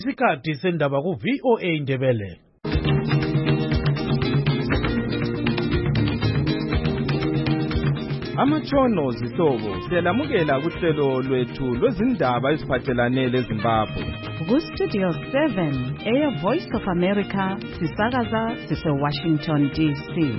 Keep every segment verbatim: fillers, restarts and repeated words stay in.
Isikhathi sendaba ku V O A Ndebele. Amatshono zihlobo siyalamukela kuhlelo lwethu lwezindaba eziphathelane leZimbabwe. Ku Studio seven, Air Voice of America, sisakaza sise Washington D C.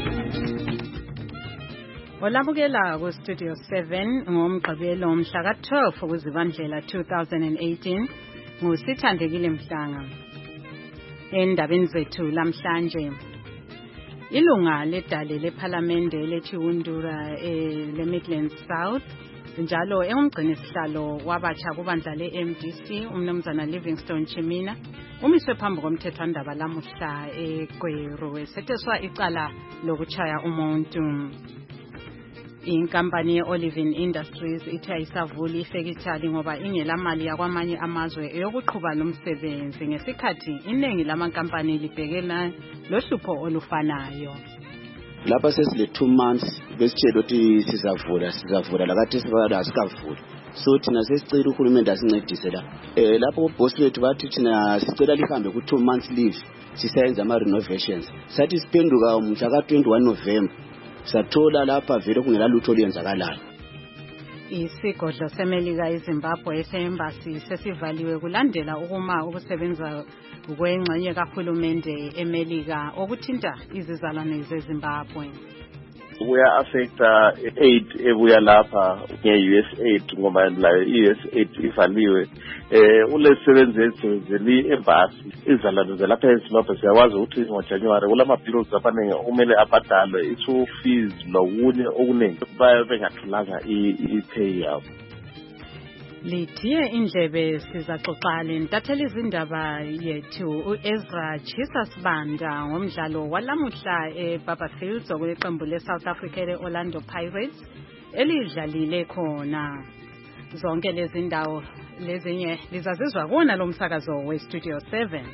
Olamukela ku Studio seven ngomgqibelo mhla ka twelve kuZibandlela two thousand eighteen ngusithandekile Mhlanga. Endabeni zethu lamhlanje, ilunga ledale lePhalamende leChiwundura eh, le Midlands South njalo engumgcini sihlalo wabatsha kubandla le-M D C umnumzana Livingstone Chimina umiswe phambi komthethwandaba lamuhla eGweru esetheswa icala lokutshaya umuntu. Inkampani ye-Olivin Industries ithe ayisavuli ifekithali ngoba ingelamali yakwamanye amazwe eyokuqhuba lo msebenzi ngesikhathi iningi lamankampani libhekela lohlupho olufanayo. Lapha sesile two months besitshela ukuthi sizavula sizavula lakathi sibala sikavula. So thina sesicela uhulumende asincedise la. Eh lapho boss wethu bathi thina sicela lihambe ku two months leave sisenza ama renovations. Sathi siphenduka umhla ka twenty-one November. Sathola lapha vele kungela lutho liyenzakalayo. Isigodlo seMelika eZimbabwe ese-embassy sesivaliwe kulandela ukuma ukusebenza kwengxenye kahulumende eMelika okuthinta izizalwane zeZimbabwe. Kuya affecta aid ebuya lapha nge-U S aid ngoba la U S aid ivaliwe. Eh ulesebenzi ethu zeli embassy izalwane zelapha eZimbabwe siyawazi ukuthi ngoJanuary kulama bills abanenge umele abhadalwe isu fees lokunye okuningi baye bengathulanga i-pay yabo. Lithiye indlebe sizaxoxa lentatheli izindaba yethu uEzra Chisa Sibanda ngomdlalo walamuhla eBarberfields okweqembu leSouth Africa leOrlando Pirates elidlalile khona. Zonke lezi ndawo lezinye lizazizwa kuona lo msakazo weStudio seven.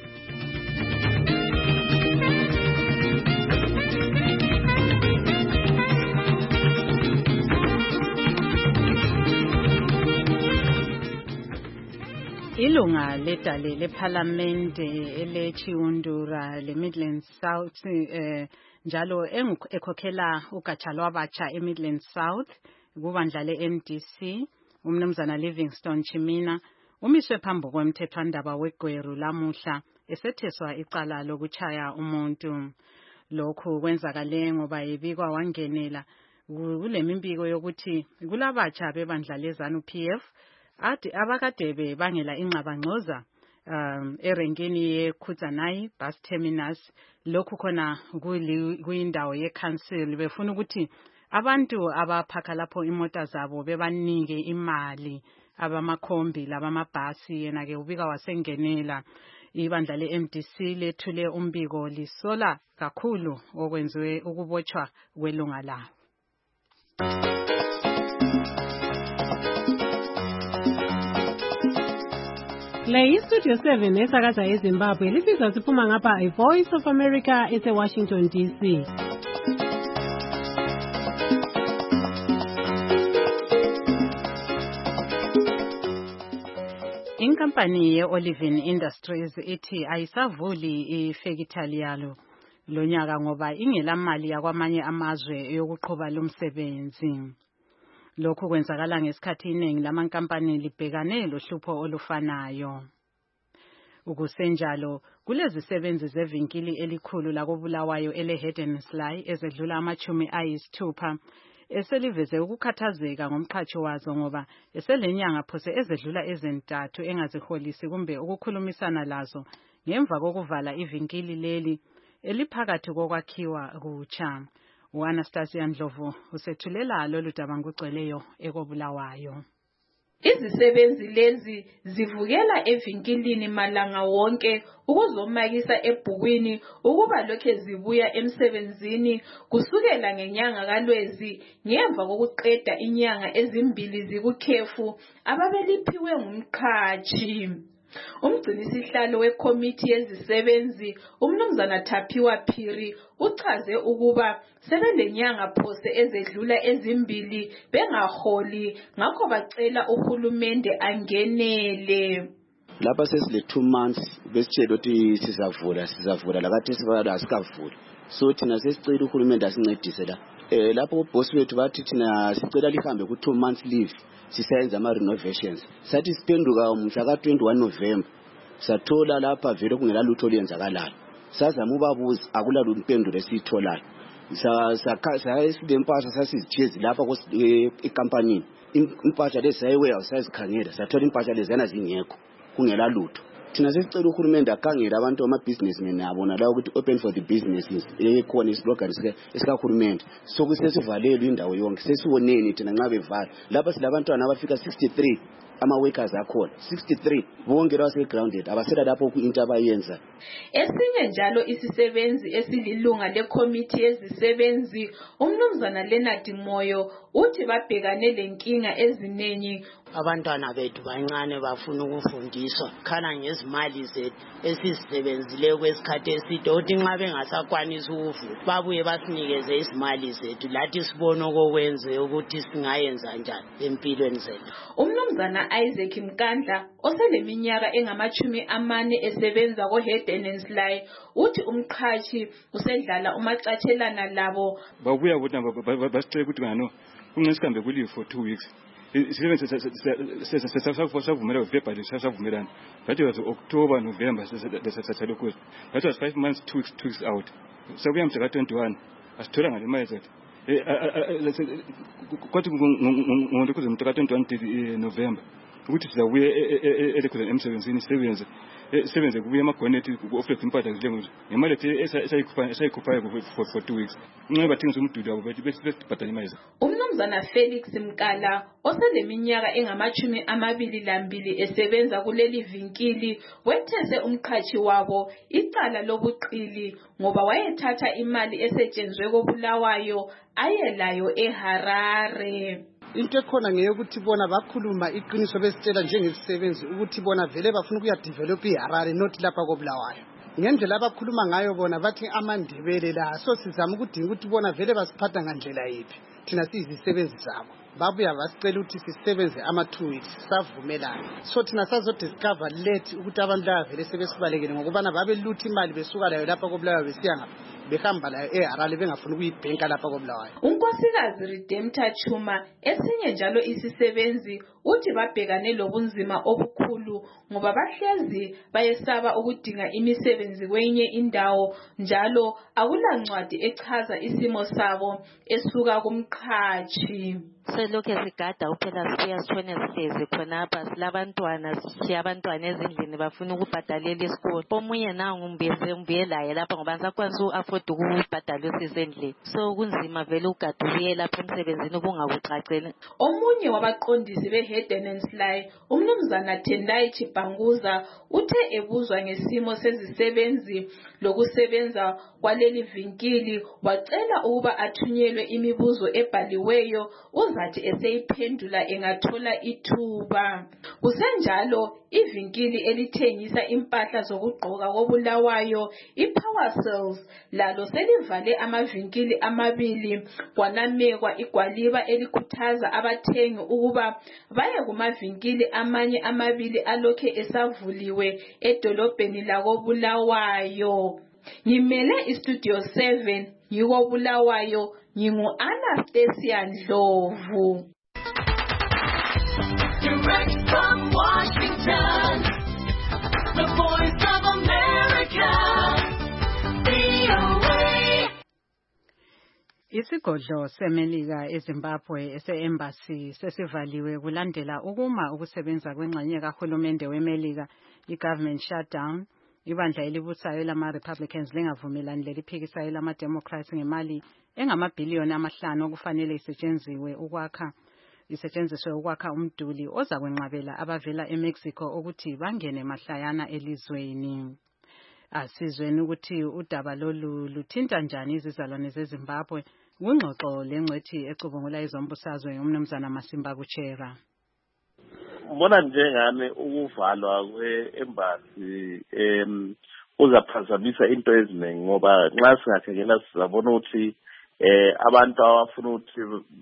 Ilunga ledale lePhalamende eleChiwundura le Midlands South eh, njalo ekhokhela ugatsha lwabatsha eMidlands South kubandla le-M D C umnumzana Livingstone Chimina umiswe phambi komthethwandaba weGweru lamuhla esetheswa icala lokutshaya umuntu. Lokhu kwenzakale ngoba yibikwa wangenela kulemimpiko yokuthi kulabatsha bebandla leZANU P F ati abakadebe bangela ingxabangxoza um erenkini yeKhudzanayi bus terminus. Lokhu khona kuyindawo yeCouncil befuna ukuthi abantu abaphaka lapho imota zabo bebanike imali abamakhombi labamabhasi yena ke ubika wasengenela. Ibandla le-M D C lethule umbiko lisola kakhulu okwenziwe ukubotshwa kwelunga lawo. Le Studio seven esakaza eZimbabwe lisizwa siphuma ngapha iVoice of America ese Washington D C. Inkampani ye-Olivin Industries ithi ayisavuli ifekithali yalo lonyaka ngoba ingelamali yakwamanye amazwe yokuqhuba lo msebenzi. Lokhu kwenzakala ngesikhathi iningi lamankampani libhekane lohlupho olufanayo. Ukusenjalo kulezisebenzi zevinkili elikhulu lakobulawayo ele-Hedensley ezedlula amachumi ayisithupha eseliveze ukukhathazeka ngomqhatshi wazo ngoba eselenyanga phose ezedlula ezintathu engaziholisi kumbe ukukhulumisana lazo ngemva kokuvala ivinkili leli eliphakathi kokwakhiwa kutsha. uAnastasia Ndlovu usethulela lolu daba ngugcweleyo ekobulawayo. Izisebenzi lezi zivukela evinkilini malanga wonke ukuzomakisa ebhukwini ukuba lokho zibuya emsebenzini kusukela ngenyanga kaLwezi ngemva kokuqeda inyanga ezimbili zikukhefu ababeliphiwe ngumqhatshi. Umgcini sihlalo wekomiti yezisebenzi umnumzana Thaphiwa Phiri uchaze ukuba sebelenyanga phose ezedlula ezimbili bengaholi ngakho bacela uhulumende angenele. lapha sesile two months besitshela ukuthi sizavula sizavula lakathi sibala asikavuli. So thina sesicela uhulumende asincedise la. Eh lapho boss wethu bathi thina sicela lihambe ku two months leave sisenza ama renovations. Sathi siphenduka umhla ka twenty-one November. Sathola lapha vele kungela lutho lenzakalayo. Sazama ubabuza akula lumpendulo esitholayo. Sa sa esimpahla sasizijezi lapha ecompany. Impahla lezi sayiweya sazikhangela sathola impahla lezi yana zingekho kungela lutho. Thina sesicela uhulumende akhangela abantu ama businessmen nabo nalawo ukuthi open for the businesses ekhona islogan sike esikakhulumende sokusesivalelwe indawo yonke sesiwoneni thina nxa bevala lapha silabantwana abafika sixty-three ama workers akhona sixty-three bonke lase grounded abasela lapho ku interbayenza. Esinye njalo isisebenzi esililunga lecommittee yezisebenzi umnumzana Leonard Moyo uthi babhekane lenkinga ezinengi. Abantwana bethu bancane bafuna ukufundiswa khana ngezimali zethu esizisebenzile kwesikhathi eside uthi nxa bengasakwanisa ukuvula babuye basinikeze izimali zethu lathi sibone okwenze ukuthi singayenza njani empilweni zethu. Umnumzana Isaac Mkandla oseleminyaka engamachumi amane esebenza ko Head and Sly uthi umqhashi usedlala umacatshelana labo. Babuya bona basicela ukuthi ngano kungesikhambe kulive for two weeks. Sisebenza sesavumela verbally sasavumelana. That was October, November sesathatha lokho. That was five months, two weeks, two weeks out. So we am mhla twenty-one asithola ngale mali zethu. Kwathi ngomuntu kuzomhla twenty-one November ukuthi sizabuye elekhona emsebenzini sebenze sebenze kubuye amagonethi oflex impahla zilengo ngemali esayikhupha esayikhupha for two weeks. Nxa bathengisa umduli wabo bethi besibhadala imali. Umnumzana Felix Mkala oseleminyaka engamachumi amabili lambili esebenza kuleli vinkili wethese umqhashi wabo icala lobuqili ngoba wayethatha imali esetshenzwe koBulawayo ayelayo eHarare. Into ekhona ngeyokuthi bona bakhuluma iqiniso besitshela njengesisebenzi ukuthi bona vele bafuna ukuya develop iHarare not lapha koBulawayo. Ngendlela abakhuluma ngayo bona bathi amandebele la so sizama ukudinga ukuthi bona vele basiphatha ngandlela yiphi thina sizisebenzi zabo. Babuya basicela ukuthi sisebenze ama two weeks savumelana. So thina sazo discover late ukuthi abantu la vele sebesibalekile ngokubana babe luthi imali besuka layo lapha koBulawayo besiya ngapha behamba layo eHarare bengafuna ukuyibhenka lapha koBulawayo. Unkosikazi Redemptor Chuma esinye njalo isisebenzi uthi babhekane lobunzima obukhulu ngoba bahlezi bayesaba ukudinga imisebenzi kwenye indawo njalo akulancwadi echaza isimo sabo esuka kumqhashi. Selokhe sigada uphela siya sithone sihlezi khonapha silabantwana sishiya abantwana ezindlini bafuna ukubhadalela isikole. Omunye nangu ngimbeze ngibuye laye lapha ngoba ngisakwanisa u-afford ukubhadala usizendlini. So kunzima vele ugada ubuye lapha emsebenzini ubungabucacela. Omunye wabaqondisi beHead and Sly umnumzana Tendai Chipanguza uthe ebuzwa ngesimo sezisebenzi lokusebenza kwaleli vinkili wacela ukuba athunyelwe imibuzo ebhaliweyo uzathi eseyiphendula engathola ithuba. Kusenjalo ivinkili elithengisa impahla zokugqoka koBulawayo iPower Cells lalo selivale amavinkili amabili kwanamekwa igwaliba elikhuthaza abathengi ukuba baye kumavinkili amanye amabili alokhe esavuliwe edolobheni lakoBulawayo. Ngimele iStudio seven ngikoBulawayo ngingu Anastasia Ndlovu. Direct from Washington, the Voice of America, V O A. Isigodlo seMelika eZimbabwe ese-embassy sesivaliwe kulandela ukuma ukusebenza kwengxenye kahulumende weMelika i-government shutdown. Ibandla elibusayo lama-Republicans lingavumelani leliphikisayo lama-Democrats ngemali engamabhiliyoni amahlanu okufanele isetshenziswe ukwakha isetshenziswe ukwakha umduli oza kwenqabela abavela eMexico ukuthi bangene mahlayana elizweni. Asizweni ukuthi udaba lolu luthinta njani izizalwane zeZimbabwe kungxoxo lengcwethi ecubungula izombusazwe umnumzana Masimba Kuchera. Mbona njengane ukuvalwa kwe-embassy em uzaphazamisa into eziningi ngoba nxa singakhangela sizabona ukuthi eh abantu abafuna ukuthi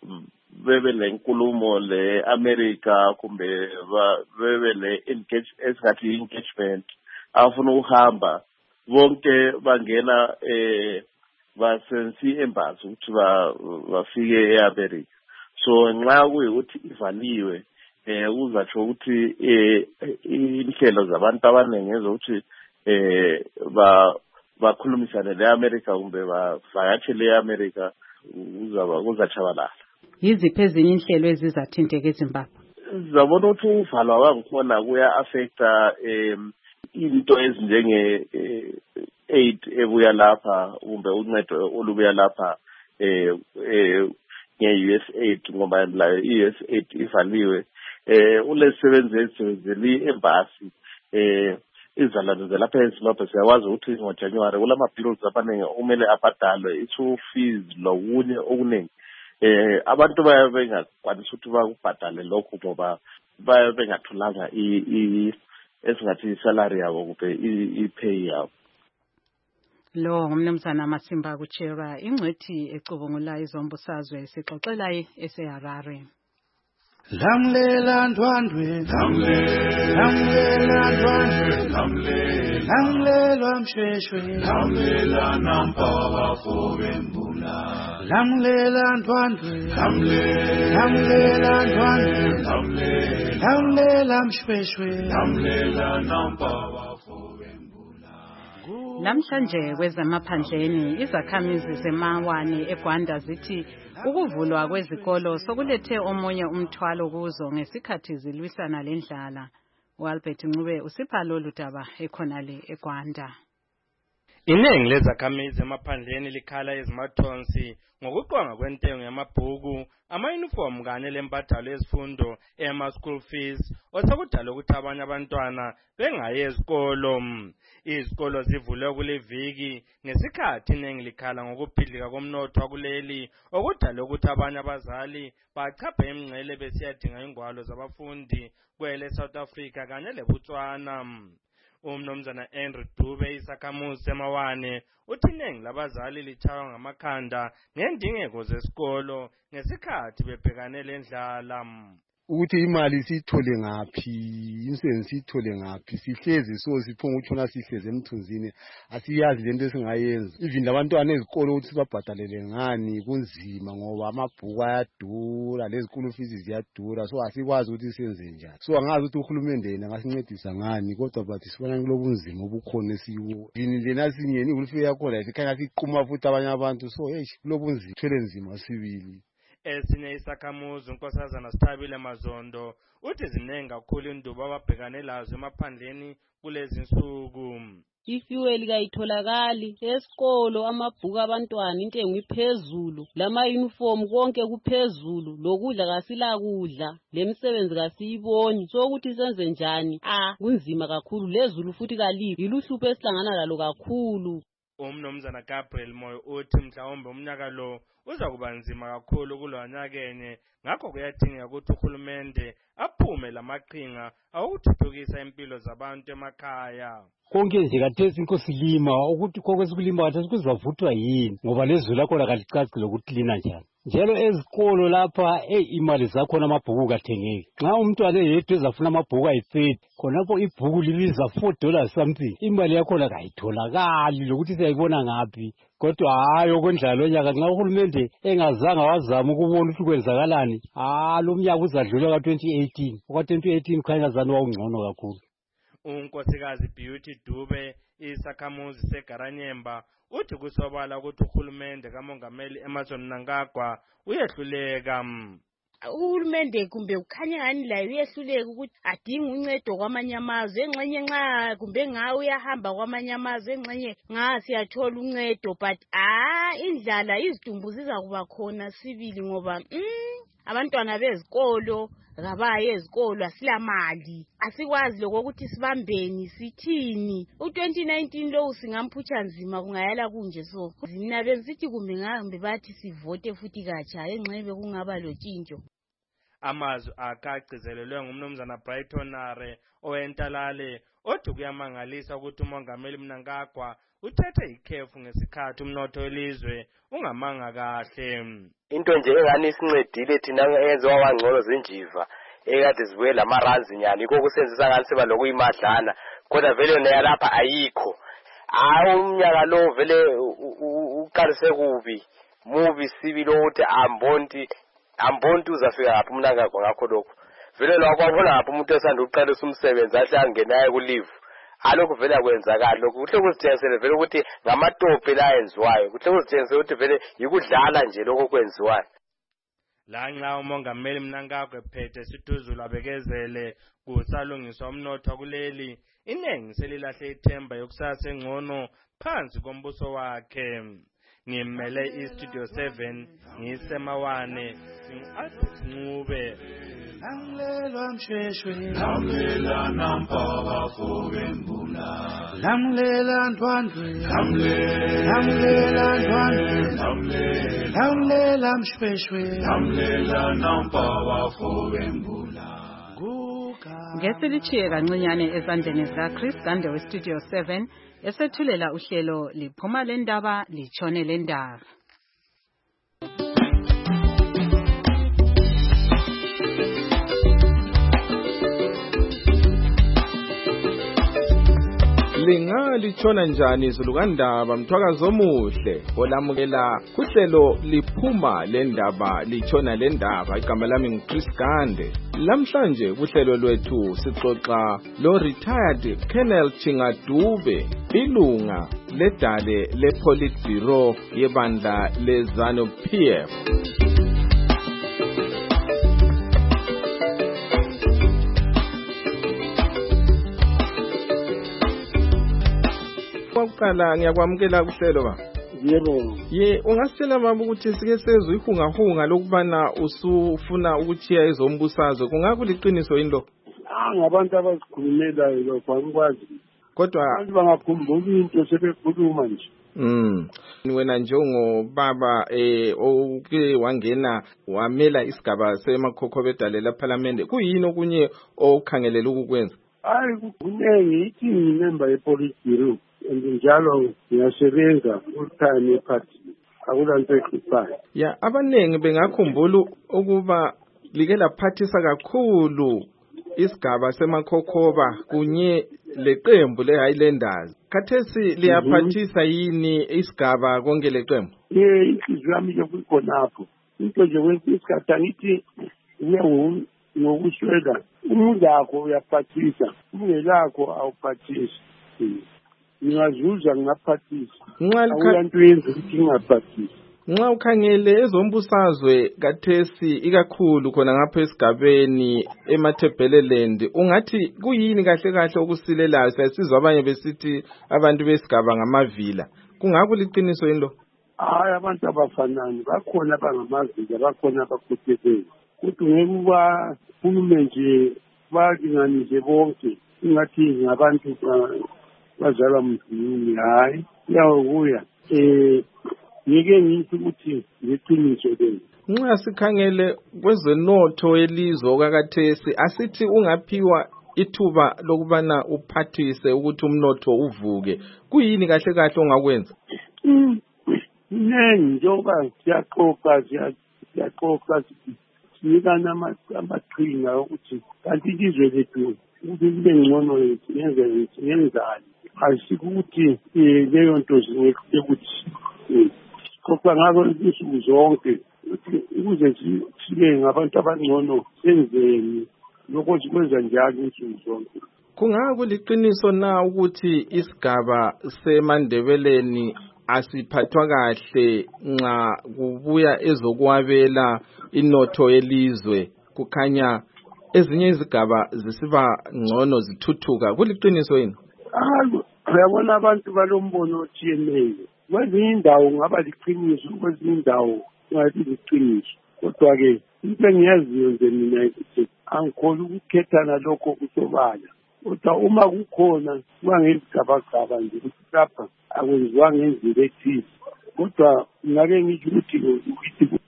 bebe lenkulumo le-America kumbe bebe le-engage esingathi engagement afuna ukuhamba bonke bangena eh basensi embassy ukuthi bafike e-America. So nxa kuyikuthi ivaliwe eh uzatsho ukuthi eh inhlelo zabantu abaningi ezokuthi eh ba bakhulumisane le-America kumbe bavakatshele e-America uzaba kuzatshabalala. Yiziphi ezinye inhlelo ezizathinteka eZimbabwe? Zabona ukuthi uvalwa wangikhona kuya affecta em into ezinjenge aid ebuya lapha kumbe uncedo olubuya lapha eh nge-U S aid ngoba la U S aid ivaliwe eh ulesebenze ezeli embassy eh izalwane zelapha eZimbabwe siyakwazi ukuthi ngoJanuary kulama bills abaningi umele abhadalwe i-school fees lokunye okuningi eh abantu baye bengakwanisa ukuthi bakubhadale lokho ngoba baye bengatholanga i esingathi isalary yabo kumbe i-pay yabo. Lo ngumnumzana Masimba Kuchera ingcwethi ecubungula izombusazwe sixoxela eseHarare. Lamlela ndwandwe lamlela ndwandwe lamlela msheshwe lamlela nampaba fobembula lamlela ndwandwe lamlela ndwandwe lamlela msheshwe lamlela nampaba fobembula. Namhlanje kwezemaphandleni izakhamizi zemawane eGwanda zithi ukuvulwa kwezikolo sokulethe omunye umthwalo kuzo ngesikhathi zilwisana lendlala. uAlbert Ncube usipha lolu daba ekhonale eGwanda. Iningi lezakhamizi emaphandleni likhala ezimathonsi ngokuqonga kwentengo yamabhuku, ama-uniform kanye lempahla yezifundo ema-school fees osakudala ukuthi abanye abantwana bengayi ezikolo. Izikolo zivulwe kule viki ngesikhathi iningi likhala ngokuphidlika komnotho wakuleli okudala ukuthi abanye abazali bachaphe imingcele besiyadinga ingwalo zabafundi kwele South Africa kanye leBotswana. Umnumzana Andrew Dube isakhamuzi semawane uthi iningi labazali litshaywa ngamakhanda ngendingeko zesikolo ngesikhathi bebhekane lendlala. Ukuthi imali sithole ngaphi, insenzi sithole ngaphi, sihlezi so siphunga utshona sihleze emthunzini, asiyazi lento esingayenza. Even labantwana ezikolo ukuthi sibabhadalele ngani kunzima ngoba amabhuku ayadura, lezikolo fees ziyadura, so asikwazi ukuthi senze njani. So angazi ukuthi uhulumende yena ngasincedisa ngani, kodwa bathi sibona kulobunzima obukhona esiwo. Yini lena singeni uhulumende yakhona sikhanya siqhuma futhi abanye abantu, so hey kulobunzima thwele nzima sibili. Esinye isakhamuzi unkosazana Sithabile Mazondo uthi zinengi kakhulu indubo ababhekane lazo emaphandleni kulezi nsuku. Ifuel kayitholakali esikolo, amabhuku abantwana intengo iphezulu, lama uniform konke kuphezulu, lokudla kasila kudla, lemisebenzi kasiyiboni, so ukuthi senze njani ah kunzima kakhulu, lezulu futhi kalibi iluhlupho esihlangana lalo kakhulu. Umnumzana Gabriel Moyo uthi mhlawumbe umnyaka lo uza kuba nzima kakhulu kulwanyakenye, ngakho kuyadingeka ukuthi uhulumende aphume lamaqhinga awuthuthukisa impilo zabantu emakhaya. Konke nje kathesi inkosi lima ukuthi konke sikulima kathesi kuzibavuthwa yini ngoba lezulu lakhona kalicaci lokuthi lina njani. Njalo ezikolo lapha hey imali zakhona amabhuku kathengeki. Nxa umntwana eyedwa ezafuna amabhuku ayi-thirty khonapho ibhuku libiza four dollars something, imali yakhona kayitholakali lokuthi siyayibona ngaphi. Kodwa hayi okwendlala onyaka nxa uhulumende engazange wazama ukubona ukuthi kwenzakalani, ah lo mnyaka uzadlula ka twenty eighteen, oka twenty eighteen khanya zani wawungcono kakhulu. Unkosikazi Beauty Dube isakhamuzi seGaranyemba uthi kusobala ukuthi uhulumende kaMongameli Emmerson Mnangagwa uyehluleka. Uhulumende kumbe ukhanya ngani la uyehluleka ukuthi adinga uncedo kwamanye amazwe, engxenye nxa kumbe nga uyahamba kwamanye amazwe, engxenye nga siyathola uncedo, but ah indlala izidumbu ziza kuba khona sibili ngoba mm, abantwana bezikolo kabaye ezikolo asilamali, asikwazi lokho ukuthi sibambeni sithini. u twenty nineteen lo singamphutsha nzima kungayala kunje, so mina bensithi kumbe ngahambe bathi sivote futhi katsha engxebe kungaba lotshintsho. amazwi akagcizelelwe ngumnumzana Brighton Are owentalale othi kuyamangalisa ukuthi umongameli Mnangagwa uthethe ikhefu ngesikhathi umnotho welizwe ungamanga kahle. Into nje engani isincedile thina enziwa wangcono zinjiva ekade zibuye lamaranzi nyani iko kusenzisa ngani siba lokuyimadlana kodwa vele yona lapha ayikho. Hayi umnyaka lo vele uqalise kubi mubi sibi lo uthi ambonti ambonti uzafika lapha Mnangagwa ngakho lokho vele lo kwabona lapha umuntu esanda uqala umsebenzi ahle angenaye ku leave alokho vele akwenzakala lokho kuhle kuzithengisele vele ukuthi ngamatope la enziwayo kuhle kuzithengisele ukuthi vele yikudlala nje lokho kwenziwayo. La nxa umongameli Mnangagwa ephethe Situzulu abekezele kusalungiswa umnotho kuleli inengi selilahle ithemba yokusasa engcono phansi kombuso wakhe. Ngimele iStudio seven ngisemawane ngi-Albert Ncube. Lamlelwa mshweshwe lamlela nampaba fobembula lamlela ndwandwe lamlela ndwandwe lamlela mshweshwe lamlela nampaba fobembula. Ngesilichiye kancinyane ezandleni zika Chris Gande we Studio seven esethulela uhlelo liphuma lendaba litshone lendaba. Lingalitshona njani izulu kandaba mthwakazi omuhle olamukela kuhlelo liphuma lendaba litshona lendaba. Igama lami ngiChris Gande. Lamhlanje kuhlelo lwethu sixoxa lo retired Colonel Chingadube ilunga ledale le Politburo yebandla le ZANU P F. Kwaqala ngiyakwamukela kuhlelo ba. Yebo. Ye ungasitshela mama ukuthi sike sezwe ihungahunga lokubana usufuna ukuchiya ezombusazwe kungakuliqiniso into? Ah ngabantu abazikhulumelayo lokho angikwazi. Kodwa abantu bangakhumbula into sebekhuluma nje. Mm. Wena njengobaba eh oke wangena wamela isigaba semakhokhobe la parliament kuyini okunye okhangelela ukukwenza? Hayi kunenge ithi member yePolitburo njalo ngiyasebenza full-time eparty akulanto ekhiphayo. Ya abanengi bengakhumbula ukuba like laphathisa kakhulu isigaba semakhokhoba kunye leqembu leHighlanders. Khathesi liyaphathisa yini isigaba konke leqembu? Eh inhliziyo yami nje kukhonapho. Into nje kwesikhathi ngithi uyawu ngokushwela umuntu wakho uyaphathisa ungelakho awuphathisi. Ngiyazuza ngaphathisa. Akulanto yenza ukuthi ngaphathisa. Nxa ukhangele ezombusazwe kathesi ikakhulu khona ngapha esigabeni eMathebeleland ungathi kuyini kahle kahle okusilelayo sasizwa abanye besithi abantu besigaba ngamavila kungakuliqiniso yini lo? Hayi abantu abafanani bakhona abangamavila bakhona abakhutheleyo kuthi ngeke uba khulume nje balinganise bonke ingathi ngabantu bazalwa mthini hayi yawokuya eh ngeke ngithi ukuthi ngeqiniso lelo. Nxa sikhangele kwezenotho elizwe kakathesi asithi ungaphiwa ithuba lokubana uphathise ukuthi umnotho uvuke kuyini kahle kahle ongakwenza? Nengi njengoba siyaxoxa siyaxoxa sinikana amaqhinga ukuthi kanti ilizwe lethu ukuthi libe ngcono yenze yenzani asikuthi leyo nto zinekuthi kodwa ngako insuku zonke ukuze sibe ngabantu abangcono senzeni lokho sikwenza njalo insuku zonke. Kungakuliqiniso na ukuthi isigaba seMandebeleni asiphathwa kahle nxa kubuya ezokwabela inotho yelizwe kukhanya ezinye izigaba zisiba ngcono zithuthuka kuliqiniso yini? Ah uyabona abantu balombono othieneyo kwezinye indawo ngaba liqiniso kwezinye indawo ngathi liqiniso kodwa ke into engiyaziyo nje mina ukuthi angikholwa ukukhethana lokho kusobala kodwa uma kukhona kwangezigabagaba nje ukuthi lapha akwenziwa ngendlela ethile kodwa ngake ngisho ukuthi ukuthi kuphela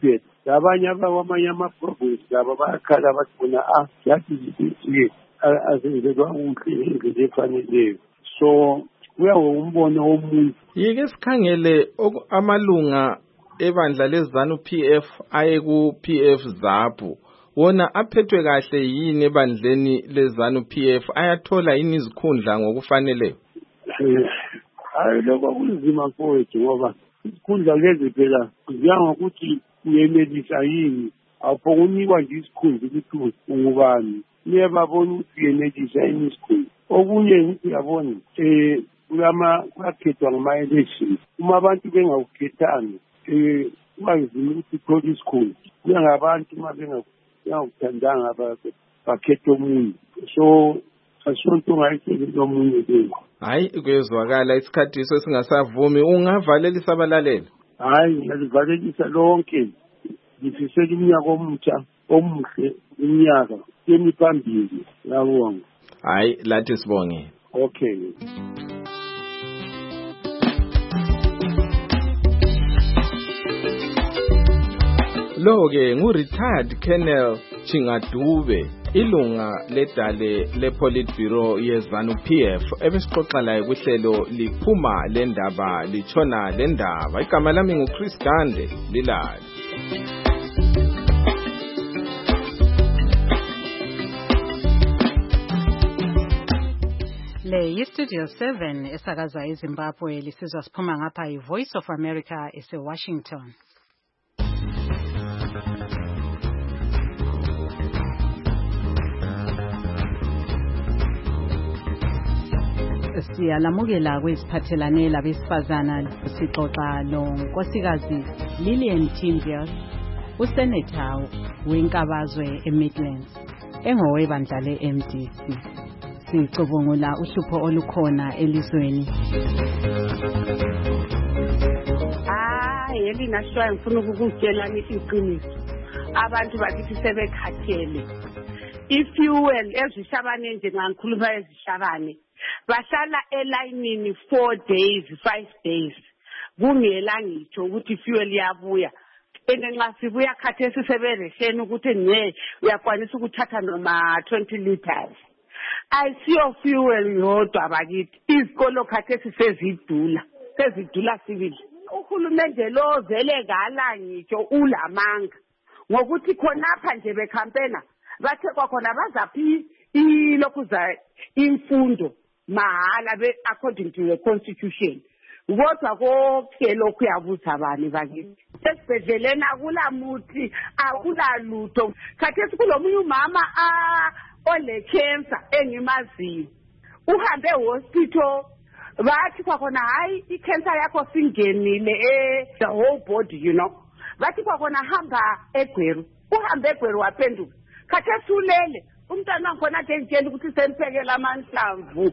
labanye abakwamanye ama-province laba bayakhala bathi bona ah yathi zike azenzelwa kuhle ngendlela efaneleyo. So kuyawo umbono womuntu. Yike sikhangele amalunga ebandla lezanu P F aye ku P F ZAPU. Wona aphethwe kahle yini ebandleni lezanu P F, ayathola yini izikhundla ngokufanele? Hayi lokho kunzima mfowethu ngoba isikhundla lezi phela kuziya ngokuthi uyenelisa yini, awuphongunikwa nje isikhundla ukuthi ungubani. Niye babona ukuthi uyenelisa yini isikhundla. Okunye ngithi uyabona eh kulama kwakhethwa ngama-election, uma abantu bengawukhethanga eh kwanzima ukuthi uthole isikhundla. Kuya ngabantu uma bengakuthandanga bakhetha omunye, so asonto ungayitheli omunye leyo. Hayi kuyezwakala isikhathi iso singasavumi, ungavalela abalaleli? Hayi ngiyalivalelisa lonke, ngifisela iminyaka omutsha omuhle, iminyaka yemiphambili. Ngiyabonga. Hayi lathi sibonge. Okay. Lo-ke ngu-retired Colonel Chingadube, ilunga ledale le-Politburo yezanu P F, ebesixoxa laye kuhlelo liphuma le ndaba litshona le ndaba. Igama lami nguChris Gande, lilali. Le yi-Studio seven esakaza eZimbabwe, lisizwa siphuma ngapha yi-Voice of America ese-Washington. Siyalamukela kweziphathelane labesifazana, sixoxa nonkosikazi Lillian Timbias, usenetha wenkabazwe eMidlands, engowebandla le-M D C. Sicubungula uhlupho olukhona elizweni. Ah, yeli nashwa ngifuna ukukutshela iqiniso. Abantu bakithi sebekhathele. Ifuel ezishabane nje ngikhuluma ezishabane. Bahlala elayinini four days, five days. Kungela ngitsho ukuthi fuel yabuya. Engenxa sibuya khathesi seberesheni ukuthi nje uyakwanisa ukuthatha noma twenty liters. Ayisiyo fuel yodwa bakithi. Izikolo khathesi sezidula. Sezidula sibili. Uhulumende lo vele gala ngitsho ulamanga. Ngokuthi khonapha nje bekhampena bathe kwakhona bazaphi ilokuza imfundo mahala be according to the constitution. Kodwa konke lokhu yabuza abani bakithi. Esibhedleleni akulamuthi, akulalutho. Khathesi kulomunye umama a ole cancer engimaziyo. Uhambe hospital bathi kwakhona hayi i-cancer yakho singenile eh the whole body, you know. Bathi kwakhona hamba eGweru. Uhambe eGweru waphenduka. Khathesi ulele. Umntwana ngkhona nje ngitshela ukuthi seniphekela amahlamvu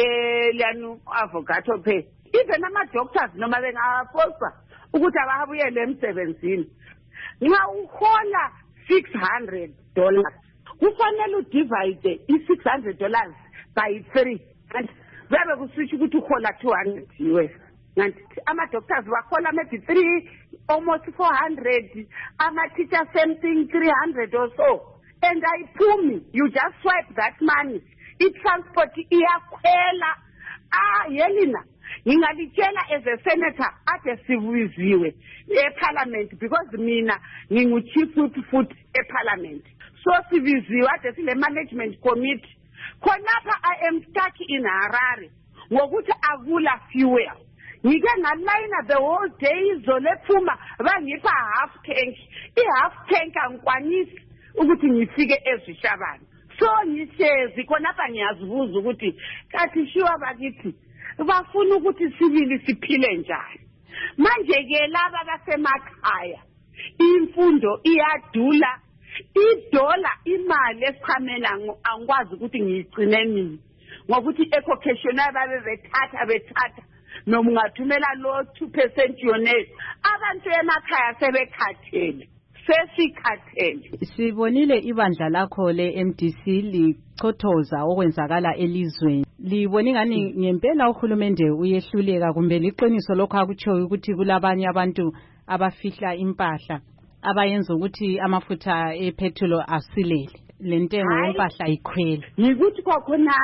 eh lanu avocado phe. Even ama doctors noma bengafosa ukuthi ababuyele emsebenzini. Nxa uhola six hundred dollars kufanele udivide i-six hundred dollars by three. And bebe kusitsho ukuthi uhola two hundred U S. And ama doctors bakhola maybe three, almost four hundred. Ama teachers same thing, three hundred or so. And I phumi, you just swipe that money. I-transport iyakhwela. Ah, yelina. Ngingalitshela as a senator ade sibuziwe eParliament because mina ngingu-chief whip futhi eParliament. So sibiziwe ade sile management committee. Khonapha I am stuck in Harare ngokuthi akula fuel. Ngike ngalayina the whole day izolephuma bangipha half tank. I-half tank angikwanisi ukuthi ngifike ezishabani. So ngihlezi khonapha ngiyazibuza ukuthi kathi shiwa bakithi bafuna ukuthi sibili siphile njani. Manje ke laba basemakhaya imfundo iyadula, idola imali esichamela angikwazi ukuthi ngiyigcine nini ngokuthi ecocation ababe bethatha bethatha noma ungathumela lo two percent yonke. Abantu emakhaya sebekhathele. Sesikhathele. Sibonile ibandla lakho le-M D C lichothoza okwenzakala elizweni. Libona ngani ngempela uhulumende uyehluleka kumbe liqiniso lokho akutshoyo ukuthi kulabanye abantu abafihla impahla abayenza ukuthi amafutha epetrol asilele lentengo yempahla ikhwele. Yikuthi kwakhona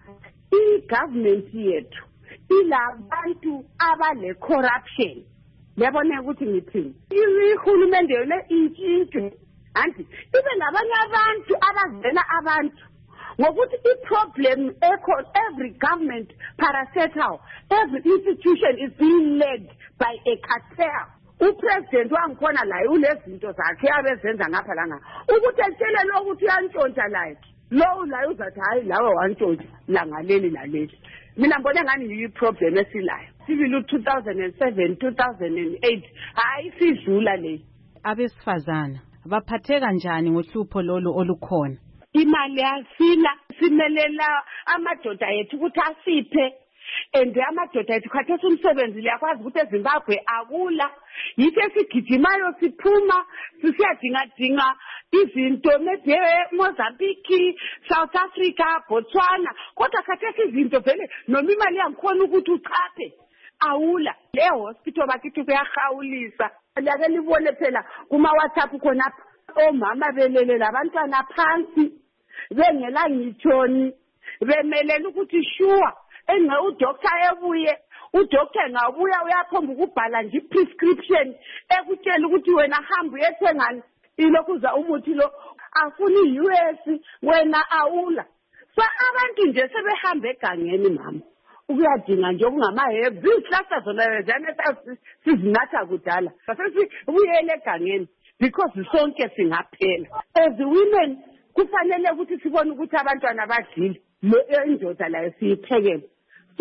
i-government yethu ilabantu abale corruption. Yabona ukuthi ngithini? Ihulumende yona intshintshwe. Anti ibe nabanye abantu abazela abantu. Ngokuthi i-problem echo every government parastatal, every institution is being led by a cartel. Upresident wangikhona la ulezinto zakhe abezenza ngapha langa. Ukuthi etshele lo ukuthi uyantshontsha la. Lo la uzathi hayi lawe wantshontsha la ngaleli laleli. Mina ngibona ngani yi problem esilayo. Sivile two thousand seven, two thousand eight hayi sidlula le. Abesifazana baphatheka njani ngohlupho lolu olukhona? Imali yasila simelela amadoda yethu ukuthi asiphe ende amadoda yethu khathesi umsebenzi liyakwazi ukuthi eZimbabwe akula yithe sigijimayo siphuma sisiyadinga dinga izinto maybe Mozambique, South Africa, Botswana kodwa khathesi izinto vele noma imali yangikhona ukuthi uchaphe awula le hospital bakithi kuyahawulisa lake libone phela kuma WhatsApp khona omama belele labantwana phansi bengela ngitshoni bemelela ukuthi sure enge udoctor ebuye udoctor ngabuya uyakhomba ukubhala nje prescription ekutshela ukuthi wena hamba uyethengana ilokuza umuthi lo afuni U S wena awula so abantu nje sebehambe egangeni mama ukuyadinga nje okungamaherbs izihlahla zona lezana sizinatha kudala sase ubuyele egangeni because sonke singaphela as women kufanele ukuthi sibone ukuthi abantwana badlile lo indoda la siyiphekele so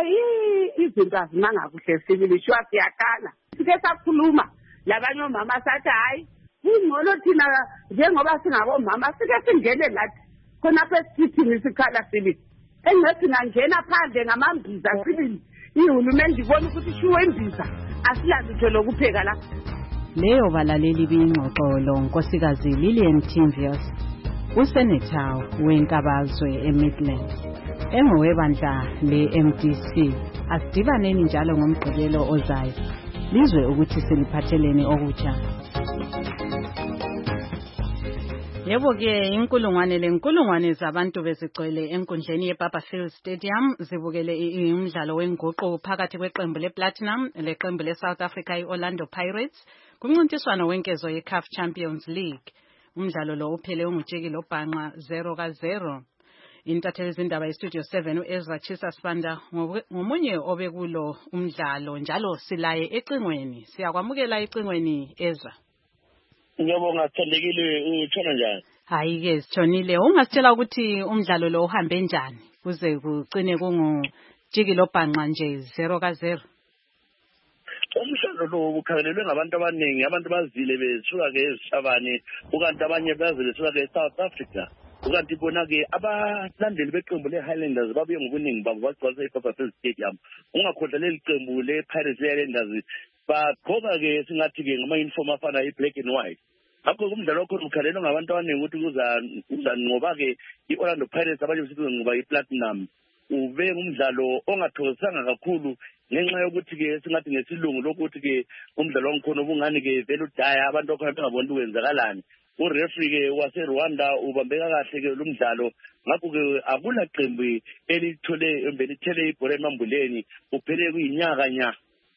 izinto azimanga kuhle sibili shwa siyakala sike sakhuluma labanye omama sathi hayi ingcono thina njengoba singabomama sike singene lathi khona phe sithini sikhala sibili engathi ngangena phandle ngamambiza sibili ihulumende ibona ukuthi shuwe imbiza asilalutho lokupheka la. Leyo balaleli bingxoxolo nkosikazi Lillian Timvius usenator wenkabazwe eMidlands engowebandla le-M D C. Asidibaneni njalo ngomgqibelo ozayo lizwe ukuthi seliphatheleni okutsha. Yebo ke inkulungwane lenkulungwane zabantu bezigcwele enkundleni yeBarberfield Stadium zibukele umdlalo wenguqu phakathi kweqembu lePlatinum leqembu leSouth Africa iOrlando Pirates kumncintiswano wenkezo yeCAF Champions League. Umdlalo lo uphele ungutsheki lobhanqa zero ka zero. Intatheli zindaba yestudio seven uEzra Chisa Spanda ngomunye obekulo umdlalo njalo silaye ecingweni. Siyakwamukela ecingweni Ezra. Ngiyabonga Thandekile utshona njani? Hayi ke sithonile ungasitshela ukuthi umdlalo lo uhambe njani kuze kucine kungujiki lobhanqa nje zero ka zero. Umdlalo lo ukhangelelwe ngabantu abaningi abantu bazile besuka ke eZishabane ukanti abanye bazile besuka ke eSouth Africa ukanti bona ke abalandeli beqembu leHighlanders babuye ngobuningi babo bagcwalisa eBarberfield Stadium ungakhohlwa leli qembu lePirates leHighlanders bagqoka ke singathi ke ngama uniform afana i-black and white. Akho kumdlalo okhona ukhalelwa ngabantu abaningi ukuthi kuza uzanqoba ke iOrlando Pirates abanye besithi ngoba iPlatinum. Ube umdlalo ongathokozanga kakhulu ngenxa yokuthi ke singathi ngesilungu lokuthi ke umdlalo onkhona ubungani ke vele udaya abantu okhona bengaboni ukwenzakalani. Ureferee ke wase Rwanda ubambeka kahle ke lo mdlalo ngakho ke akula qembu elithole embelithele ibhola emambuleni uphele kuyinyaka nya.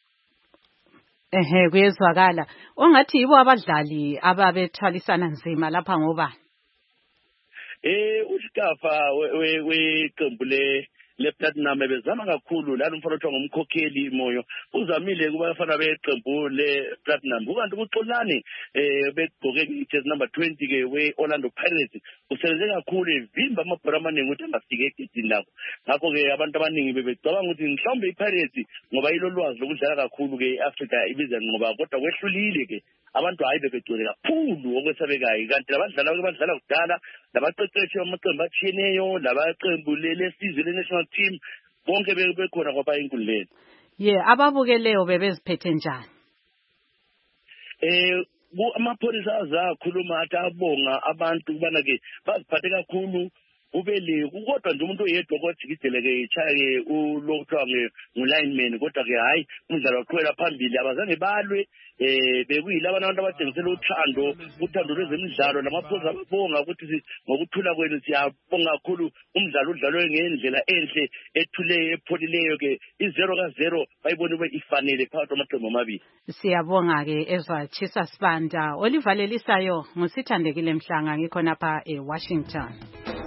Ehe kuyezwakala ongathi yibo abadlali ababethwalisana nzima lapha ngoba eh uStafa weqembu le lePlatinum bezama kakhulu la umfana othiwa ngomkhokheli Moyo uzamile kuba bafana beqembu lePlatinum ukanti kuxolani eh begqoke ijezi number twenty ke weOrlando Pirates usebenze kakhulu evimba amabhola amaningi ukuthi angafike egedini lakho ngakho ke abantu abaningi bebecabanga ukuthi mhlawumbe iPirates ngoba ilolwazi lokudlala kakhulu ke eAfrica ibiza ngoba kodwa kwehlulile ke abantu hayi bebegcwele kakhulu okwesabekayo kanti labadlala abadlala kudala labaqeqeshi amaqembu atshiyeneyo labaqembu lesizwe lenational team bonke bekhona kwaba inkundleni. Ye ababukeleyo bebeziphethe njani? Eh amapholisa azakhuluma athi abonga abantu kubana ke baziphathe kakhulu ube le kodwa nje umuntu oyedwa kojikideleke ichaye ulokuthiwa ngu-lineman kodwa-ke hhayi umdlalo waqhubela phambili abazange balwe eh bekuyilaba abantu abadengisela uthando uthando lwezemidlalo namaphoza ababonga ukuthi ngokuthula kwenu siyabonga kakhulu umdlalo udlalwe ngendlela enhle ethuleyo epholileyo-ke izero kazero bayibona ube ifanele phakathi kwamaqembu amabili. Siyabonga-ke Ezra Chisa Sibanda. Olivalelisayo ngusithandekile Mhlanga ngikhonapha eWashington.